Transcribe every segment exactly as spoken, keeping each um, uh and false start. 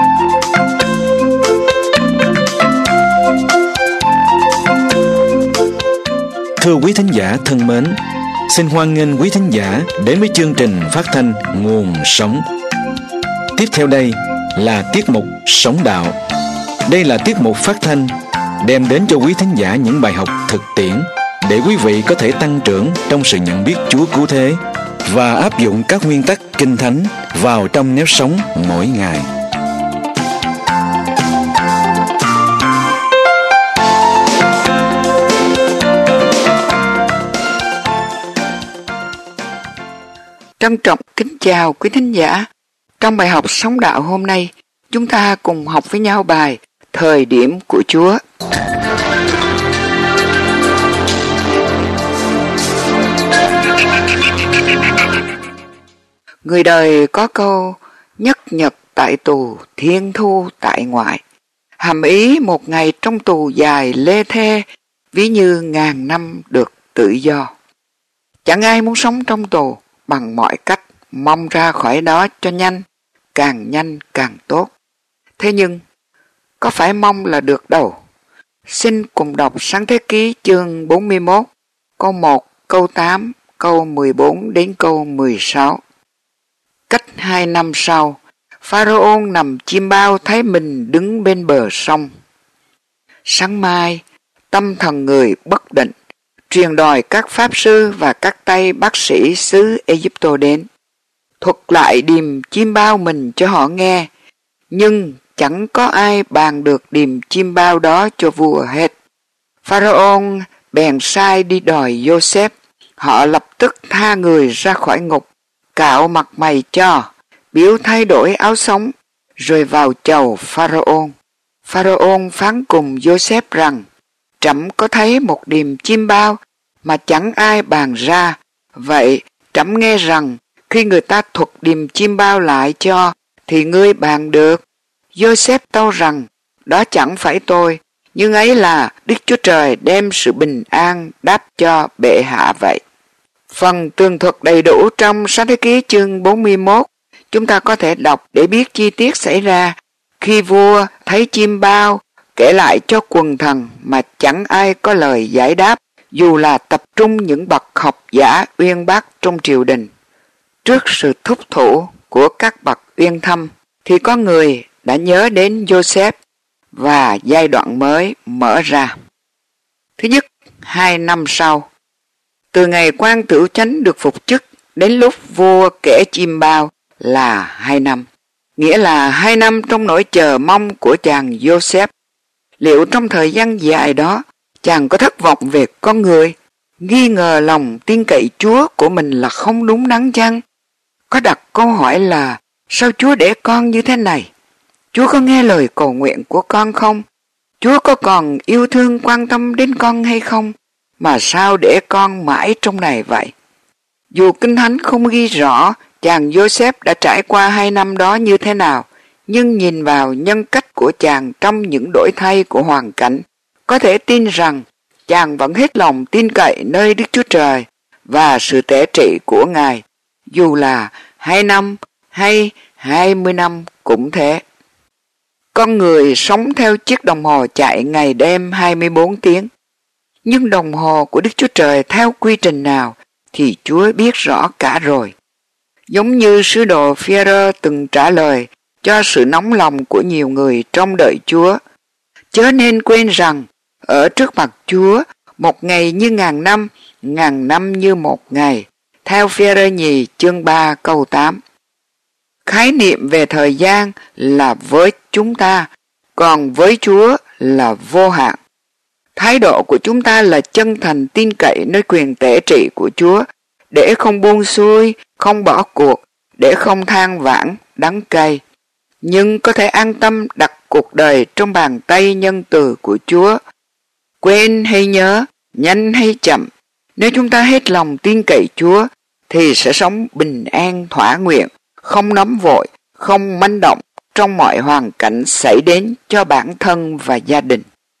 Thưa quý thính giả thân mến, xin hoan nghênh quý thính giả đến với chương trình phát thanh Nguồn Sống. Tiếp theo đây là tiết mục Sống Đạo. Đây là tiết mục phát thanh đem đến cho quý thính giả những bài học thực tiễn để quý vị có thể tăng trưởng trong sự nhận biết Chúa cứu thế và áp dụng các nguyên tắc Kinh Thánh vào trong nếp sống mỗi ngày. Trân trọng kính chào quý thính giả. Trong bài học Sống Đạo hôm nay, chúng ta cùng học với nhau bài Thời điểm của Chúa. Người đời có câu nhất nhật tại tù, thiên thu tại ngoại. Hàm ý một ngày trong tù dài lê thê, ví như ngàn năm được tự do. Chẳng ai muốn sống trong tù, bằng mọi cách mong ra khỏi đó cho nhanh, càng nhanh càng tốt. Thế nhưng, có phải mong là được đâu? Xin cùng đọc Sáng Thế Ký chương bốn mươi mốt, câu một, câu tám, câu mười bốn đến câu mười sáu. Cách hai năm sau, Pharaoh nằm chiêm bao thấy mình đứng bên bờ sông. Sáng mai, tâm thần người bất định, truyền đòi các pháp sư và các tay bác sĩ xứ Egypto đến, thuật lại điềm chiêm bao mình cho họ nghe, nhưng chẳng có ai bàn được điềm chiêm bao đó cho vua hết. Pharaoh bèn sai đi đòi Joseph, họ lập tức tha người ra khỏi ngục, cạo mặt mày cho, biếu thay đổi áo sống, rồi vào chầu Pharaoh. Pharaoh phán cùng Joseph rằng, trẫm có thấy một điềm chiêm bao mà chẳng ai bàn ra, vậy trẫm nghe rằng khi người ta thuật điềm chiêm bao lại cho thì ngươi bàn được. Joseph tâu rằng, đó chẳng phải tôi, nhưng ấy là Đức Chúa Trời đem sự bình an đáp cho bệ hạ vậy. Phần tường thuật đầy đủ trong Sáng Thế Ký chương bốn mươi mốt, chúng ta có thể đọc để biết chi tiết xảy ra khi vua thấy chiêm bao, kể lại cho quần thần mà chẳng ai có lời giải đáp, dù là tập trung những bậc học giả uyên bác trong triều đình. Trước sự thúc thủ của các bậc uyên thâm, thì có người đã nhớ đến Joseph và giai đoạn mới mở ra. Thứ nhất, hai năm sau, từ ngày quan tửu chánh được phục chức đến lúc vua kể chiêm bao là hai năm, nghĩa là hai năm trong nỗi chờ mong của chàng Joseph. Liệu trong thời gian dài đó, chàng có thất vọng về con người, nghi ngờ lòng tin cậy Chúa của mình là không đúng đắn chăng? Có đặt câu hỏi là, sao Chúa để con như thế này? Chúa có nghe lời cầu nguyện của con không? Chúa có còn yêu thương quan tâm đến con hay không? Mà sao để con mãi trong này vậy? Dù Kinh Thánh không ghi rõ chàng Joseph đã trải qua hai năm đó như thế nào, nhưng nhìn vào nhân cách của chàng trong những đổi thay của hoàn cảnh, có thể tin rằng chàng vẫn hết lòng tin cậy nơi Đức Chúa Trời và sự tể trị của Ngài, dù là hai năm hay hai mươi năm cũng thế. Con người sống theo chiếc đồng hồ chạy ngày đêm hai mươi bốn tiếng, nhưng đồng hồ của Đức Chúa Trời theo quy trình nào thì Chúa biết rõ cả rồi. Giống như sứ đồ Phi-e-rơ từng trả lời cho sự nóng lòng của nhiều người trong đợi Chúa, chớ nên quên rằng ở trước mặt Chúa một ngày như ngàn năm, ngàn năm như một ngày, theo Phi-e-rơ nhì chương ba câu tám. Khái niệm về thời gian là với chúng ta, còn với Chúa là vô hạn. Thái độ của chúng ta là chân thành tin cậy nơi quyền tể trị của Chúa, để không buông xuôi, không bỏ cuộc, để không than vãn, đắng cay, nhưng có thể an tâm đặt cuộc đời trong bàn tay nhân từ của Chúa. Quên hay nhớ, nhanh hay chậm, nếu chúng ta hết lòng tin cậy Chúa, thì sẽ sống bình an thỏa nguyện, không nóng vội, không manh động trong mọi hoàn cảnh xảy đến cho bản thân và gia đình.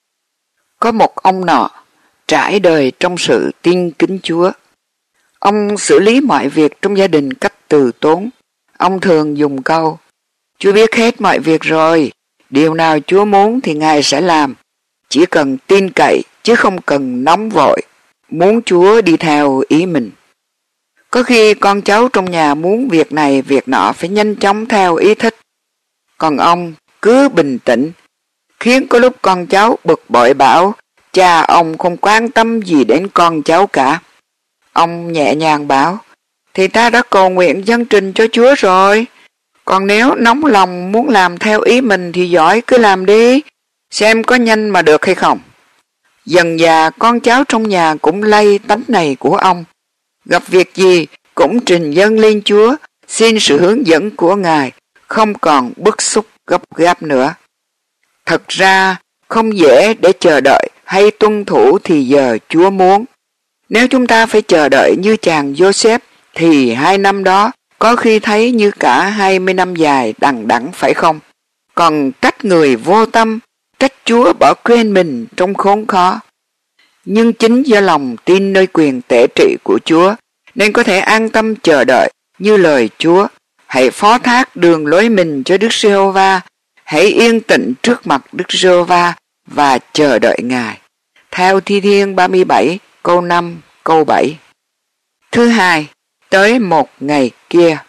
Có một ông nọ trải đời trong sự tin kính Chúa. Ông xử lý mọi việc trong gia đình cách từ tốn. Ông thường dùng câu, Chúa biết hết mọi việc rồi, điều nào Chúa muốn thì Ngài sẽ làm. Chỉ cần tin cậy chứ không cần nóng vội, muốn Chúa đi theo ý mình. Có khi con cháu trong nhà muốn việc này việc nọ phải nhanh chóng theo ý thích. Còn ông cứ bình tĩnh, khiến có lúc con cháu bực bội bảo cha ông không quan tâm gì đến con cháu cả. Ông nhẹ nhàng bảo, thì ta đã cầu nguyện dâng trình cho Chúa rồi. Còn nếu nóng lòng muốn làm theo ý mình thì giỏi cứ làm đi, xem có nhanh mà được hay không. Dần dà con cháu trong nhà cũng lây tánh này của ông. Gặp việc gì cũng trình dâng lên Chúa, xin sự hướng dẫn của Ngài, không còn bức xúc gấp gáp nữa. Thật ra không dễ để chờ đợi hay tuân thủ thì giờ Chúa muốn. Nếu chúng ta phải chờ đợi như chàng Joseph thì hai năm đó có khi thấy như cả hai mươi năm dài đằng đẵng phải không? Còn trách người vô tâm, trách Chúa bỏ quên mình trong khốn khó. Nhưng chính do lòng tin nơi quyền tể trị của Chúa nên có thể an tâm chờ đợi như lời Chúa. Hãy phó thác đường lối mình cho Đức Giê-hô-va, hãy yên tĩnh trước mặt Đức Giê-hô-va và chờ đợi Ngài. Theo Thi Thiên ba mươi bảy câu năm câu bảy. Thứ hai, tới một ngày kia.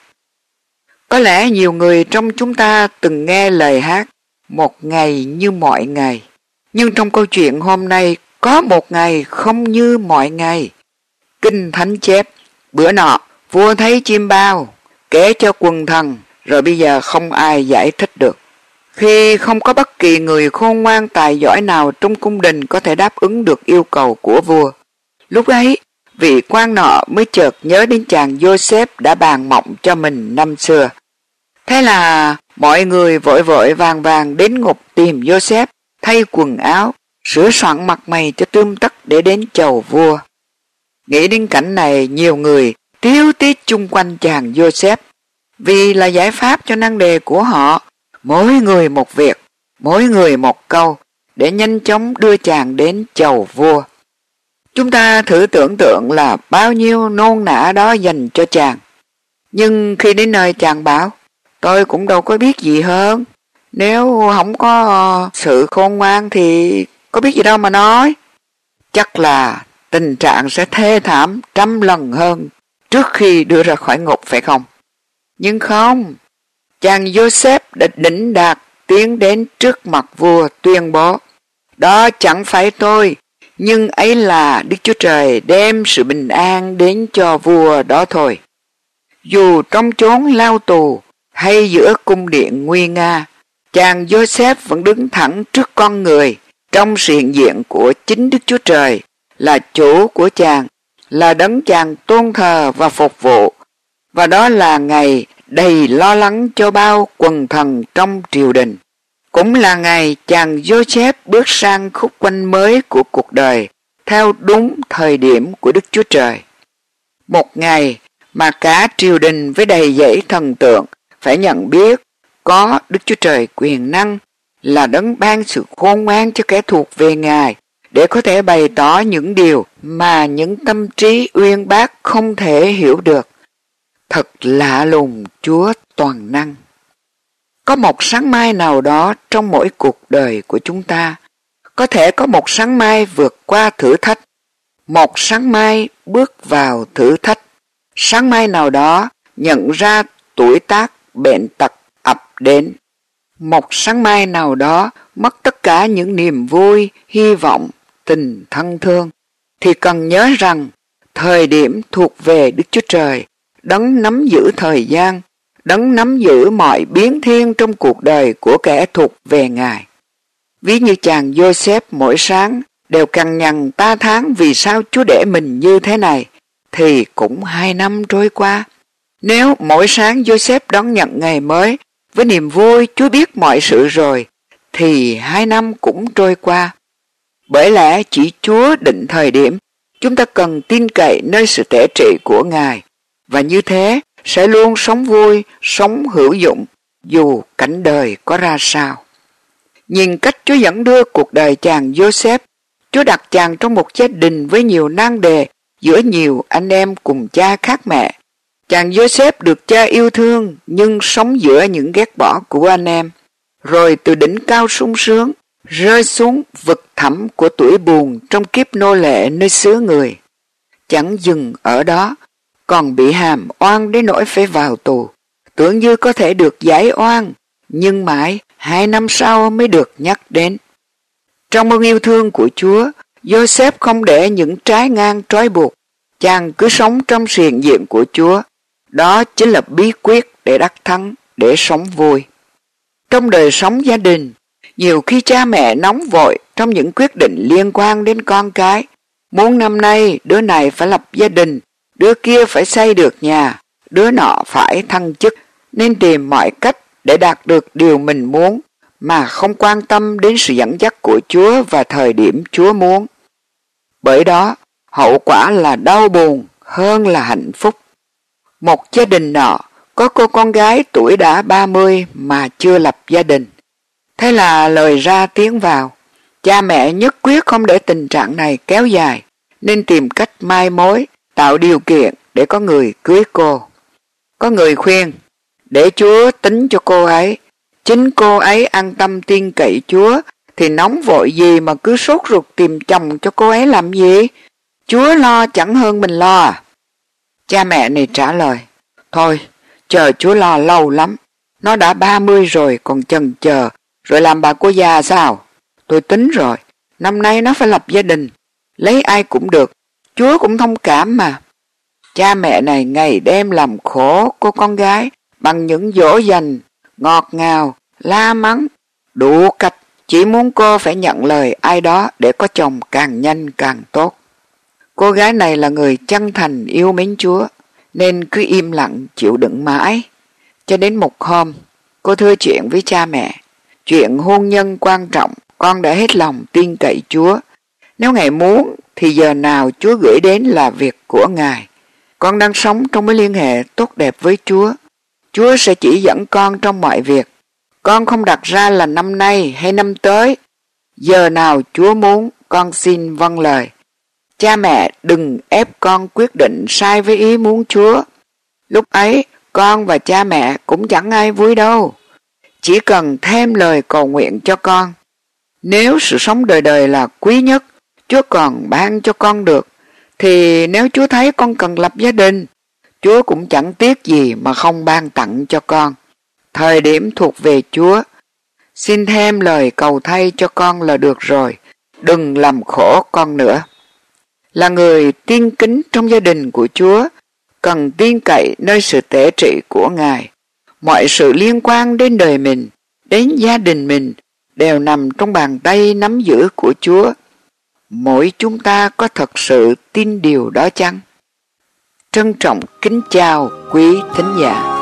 Có lẽ nhiều người trong chúng ta từng nghe lời hát một ngày như mọi ngày. Nhưng trong câu chuyện hôm nay có một ngày không như mọi ngày. Kinh Thánh chép, bữa nọ vua thấy chim bao, kể cho quần thần, rồi bây giờ không ai giải thích được. Khi không có bất kỳ người khôn ngoan tài giỏi nào trong cung đình có thể đáp ứng được yêu cầu của vua. Lúc ấy, vị quan nọ mới chợt nhớ đến chàng Joseph đã bàn mộng cho mình năm xưa. Thế là mọi người vội vội vàng vàng đến ngục tìm Joseph, thay quần áo, sửa soạn mặt mày cho tươm tất để đến chầu vua. Nghĩ đến cảnh này, nhiều người tíu tít chung quanh chàng Joseph, vì là giải pháp cho nan đề của họ, mỗi người một việc, mỗi người một câu, để nhanh chóng đưa chàng đến chầu vua. Chúng ta thử tưởng tượng là bao nhiêu nôn nã đó dành cho chàng. Nhưng khi đến nơi chàng bảo, tôi cũng đâu có biết gì hơn, nếu không có sự khôn ngoan thì có biết gì đâu mà nói. Chắc là tình trạng sẽ thê thảm trăm lần hơn trước khi đưa ra khỏi ngục phải không? Nhưng không, chàng Joseph đã đỉnh đạt tiến đến trước mặt vua tuyên bố, đó chẳng phải tôi, nhưng ấy là Đức Chúa Trời đem sự bình an đến cho vua đó thôi. Dù trong chốn lao tù hay giữa cung điện nguy nga, chàng Joseph vẫn đứng thẳng trước con người trong sự hiện diện của chính Đức Chúa Trời, là chủ của chàng, là đấng chàng tôn thờ và phục vụ. Và đó là ngày đầy lo lắng cho bao quần thần trong triều đình. Cũng là ngày chàng Joseph bước sang khúc quanh mới của cuộc đời theo đúng thời điểm của Đức Chúa Trời. Một ngày mà cả triều đình với đầy dẫy thần tượng phải nhận biết có Đức Chúa Trời quyền năng, là đấng ban sự khôn ngoan cho kẻ thuộc về Ngài để có thể bày tỏ những điều mà những tâm trí uyên bác không thể hiểu được. Thật lạ lùng Chúa toàn năng. Có một sáng mai nào đó trong mỗi cuộc đời của chúng ta, có thể có một sáng mai vượt qua thử thách, một sáng mai bước vào thử thách, sáng mai nào đó nhận ra tuổi tác, bệnh tật ập đến, một sáng mai nào đó mất tất cả những niềm vui, hy vọng, tình thân thương, thì cần nhớ rằng thời điểm thuộc về Đức Chúa Trời, đấng nắm giữ thời gian, đấng nắm giữ mọi biến thiên trong cuộc đời của kẻ thuộc về Ngài. Ví như chàng Joseph mỗi sáng đều cằn nhằn ta tháng vì sao Chúa để mình như thế này, thì cũng hai năm trôi qua. Nếu mỗi sáng Joseph đón nhận ngày mới với niềm vui Chúa biết mọi sự rồi, thì hai năm cũng trôi qua. Bởi lẽ chỉ Chúa định thời điểm, chúng ta cần tin cậy nơi sự tể trị của Ngài, và như thế sẽ luôn sống vui, sống hữu dụng, dù cảnh đời có ra sao. Nhìn cách Chúa dẫn đưa cuộc đời chàng Joseph, Chúa đặt chàng trong một gia đình với nhiều nan đề giữa nhiều anh em cùng cha khác mẹ. Chàng Joseph được cha yêu thương nhưng sống giữa những ghét bỏ của anh em, rồi từ đỉnh cao sung sướng rơi xuống vực thẳm của tuổi buồn trong kiếp nô lệ nơi xứ người. Chẳng dừng ở đó, còn bị hàm oan đến nỗi phải vào tù, tưởng như có thể được giải oan, nhưng mãi hai năm sau mới được nhắc đến. Trong ơn yêu thương của Chúa, Joseph không để những trái ngang trói buộc, chàng cứ sống trong xiềng diện của Chúa. Đó chính là bí quyết để đắc thắng, để sống vui. Trong đời sống gia đình, nhiều khi cha mẹ nóng vội trong những quyết định liên quan đến con cái. Muốn năm nay đứa này phải lập gia đình, đứa kia phải xây được nhà, đứa nọ phải thăng chức, nên tìm mọi cách để đạt được điều mình muốn, mà không quan tâm đến sự dẫn dắt của Chúa và thời điểm Chúa muốn. Bởi đó, hậu quả là đau buồn hơn là hạnh phúc. Một gia đình nọ có cô con gái tuổi đã ba mươi mà chưa lập gia đình. Thế là lời ra tiếng vào. Cha mẹ nhất quyết không để tình trạng này kéo dài, nên tìm cách mai mối, tạo điều kiện để có người cưới cô. Có người khuyên, để Chúa tính cho cô ấy. Chính cô ấy an tâm tin cậy Chúa, thì nóng vội gì mà cứ sốt ruột tìm chồng cho cô ấy làm gì? Chúa lo chẳng hơn mình lo à? Cha mẹ này trả lời, thôi, chờ Chúa lo lâu lắm. Nó đã ba mươi rồi còn chần chờ, rồi làm bà cô già sao? Tôi tính rồi, năm nay nó phải lập gia đình, lấy ai cũng được, Chúa cũng thông cảm mà. Cha mẹ này ngày đêm làm khổ cô con gái bằng những dỗ dành, ngọt ngào, la mắng, đủ cách, chỉ muốn cô phải nhận lời ai đó để có chồng càng nhanh càng tốt. Cô gái này là người chân thành yêu mến Chúa, nên cứ im lặng chịu đựng mãi. Cho đến một hôm, cô thưa chuyện với cha mẹ. Chuyện hôn nhân quan trọng, con đã hết lòng tin cậy Chúa. Nếu Ngài muốn, thì giờ nào Chúa gửi đến là việc của Ngài. Con đang sống trong mối liên hệ tốt đẹp với Chúa. Chúa sẽ chỉ dẫn con trong mọi việc. Con không đặt ra là năm nay hay năm tới. Giờ nào Chúa muốn, con xin vâng lời. Cha mẹ đừng ép con quyết định sai với ý muốn Chúa. Lúc ấy, con và cha mẹ cũng chẳng ai vui đâu. Chỉ cần thêm lời cầu nguyện cho con. Nếu sự sống đời đời là quý nhất, Chúa còn ban cho con được, thì nếu Chúa thấy con cần lập gia đình, Chúa cũng chẳng tiếc gì mà không ban tặng cho con. Thời điểm thuộc về Chúa. Xin thêm lời cầu thay cho con là được rồi, đừng làm khổ con nữa. Là người tin kính trong gia đình của Chúa, cần tin cậy nơi sự tể trị của Ngài. Mọi sự liên quan đến đời mình, đến gia đình mình, đều nằm trong bàn tay nắm giữ của Chúa. Mỗi chúng ta có thật sự tin điều đó chăng? Trân trọng kính chào quý thính giả.